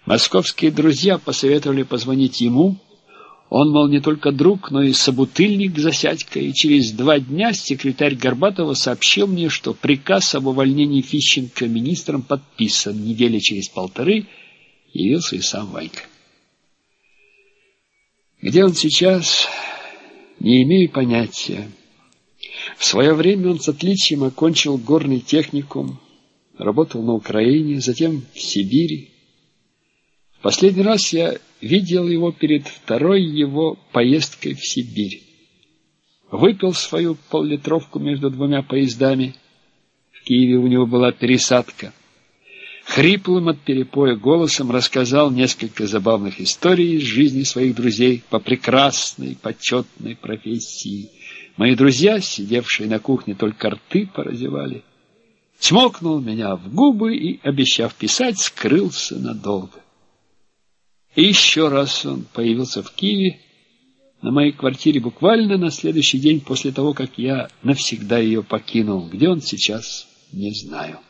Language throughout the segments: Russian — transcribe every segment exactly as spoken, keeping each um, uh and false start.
Московские друзья посоветовали позвонить ему. Он, мол, не только друг, но и собутыльник Засядько, и через два дня секретарь Горбатова сообщил мне, что приказ об увольнении Фищенко министром подписан. Недели через полторы явился и сам Ванька. Где он сейчас, не имею понятия. В свое время он с отличием окончил горный техникум, работал на Украине, затем в Сибири. В последний раз я видел его перед второй его поездкой в Сибирь. Выпил свою поллитровку между двумя поездами. В Киеве у него была пересадка. Хриплым от перепоя голосом рассказал несколько забавных историй из жизни своих друзей по прекрасной, почетной профессии. Мои друзья, сидевшие на кухне, только рты поразевали. Чмокнул меня в губы и, обещав писать, скрылся надолго. И еще раз он появился в Киеве, на моей квартире, буквально на следующий день после того, как я навсегда ее покинул. Где он сейчас, не знаю.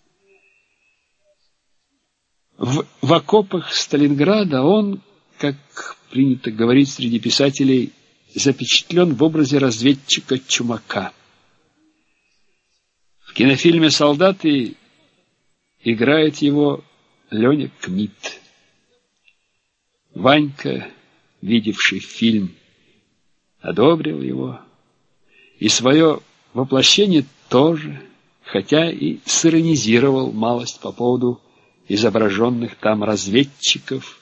В, в окопах Сталинграда он, как принято говорить среди писателей, запечатлен в образе разведчика Чумака. В кинофильме «Солдаты» играет его Леня Кмит. Ванька, видевший фильм, одобрил его, и свое воплощение тоже, хотя и сиронизировал малость по поводу изображенных там разведчиков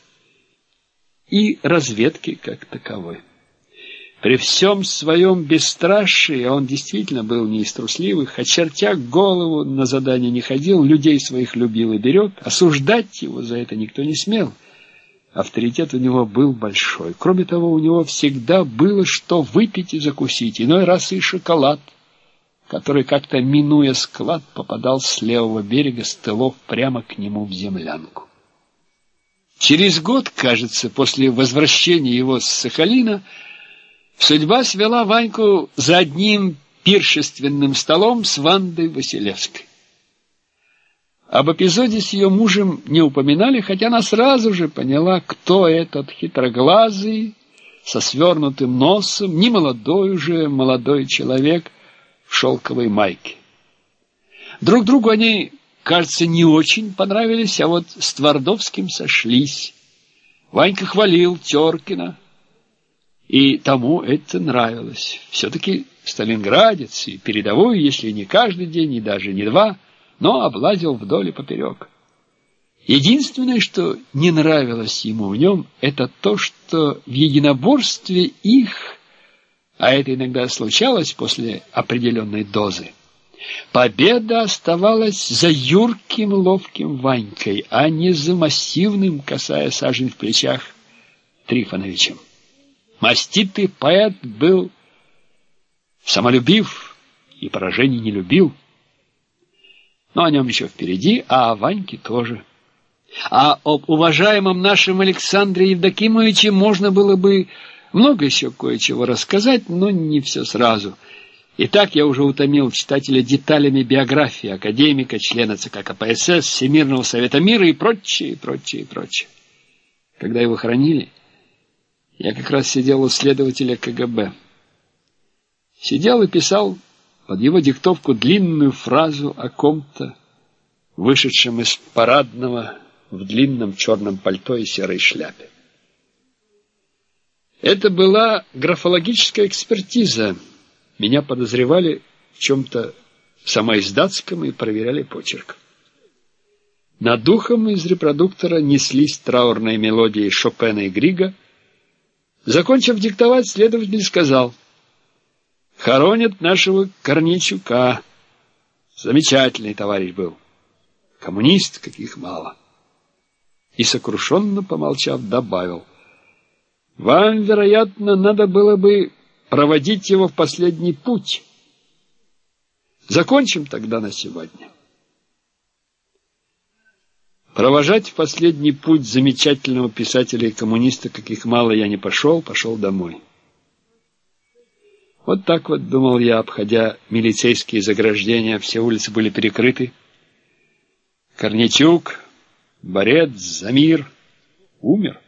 и разведки как таковой. При всем своем бесстрашии, а он действительно был не из трусливых, очертя голову на задание не ходил, людей своих любил и берег, осуждать его за это никто не смел. Авторитет у него был большой. Кроме того, у него всегда было что выпить и закусить, иной раз и шоколад, который, как-то минуя склад, попадал с левого берега с тылов прямо к нему в землянку. Через год, кажется, после возвращения его с Сахалина, судьба свела Ваньку за одним пиршественным столом с Вандой Василевской. Об эпизоде с ее мужем не упоминали, хотя она сразу же поняла, кто этот хитроглазый, со свернутым носом, не молодой уже, молодой человек в шелковой майке. Друг другу они, кажется, не очень понравились, а вот с Твардовским сошлись. Ванька хвалил Теркина, и тому это нравилось. Все-таки сталинградец, и передовой, если не каждый день, и даже не два, но облазил вдоль и поперек. Единственное, что не нравилось ему в нем, это то, что в единоборстве их, а это иногда случалось после определенной дозы, победа оставалась за юрким ловким Ванькой, а не за массивным, касая сажень в плечах, Трифоновичем. Маститый поэт был самолюбив и поражений не любил. Но о нем еще впереди, а о Ваньке тоже. А об уважаемом нашем Александре Евдокимовиче можно было бы много еще кое-чего рассказать, но не все сразу. Итак, я уже утомил читателя деталями биографии академика, члена ЦК КПСС, Всемирного Совета Мира и прочее, прочее, прочее. Когда его хоронили, я как раз сидел у следователя КГБ. Сидел и писал под его диктовку длинную фразу о ком-то, вышедшем из парадного в длинном черном пальто и серой шляпе. Это была графологическая экспертиза. Меня подозревали в чем-то самоиздатском и проверяли почерк. Над духом из репродуктора неслись траурные мелодии Шопена и Грига. Закончив диктовать, следователь сказал: «Хоронят нашего Корнейчука. Замечательный товарищ был. Коммунист, каких мало». И, сокрушенно помолчав, добавил: «Вам, вероятно, надо было бы проводить его в последний путь. Закончим тогда на сегодня». Провожать в последний путь замечательного писателя и коммуниста, каких мало, я не пошел, пошел домой. Вот так вот, думал я, обходя милицейские заграждения, все улицы были перекрыты. Корнейчук, борец за мир, умер.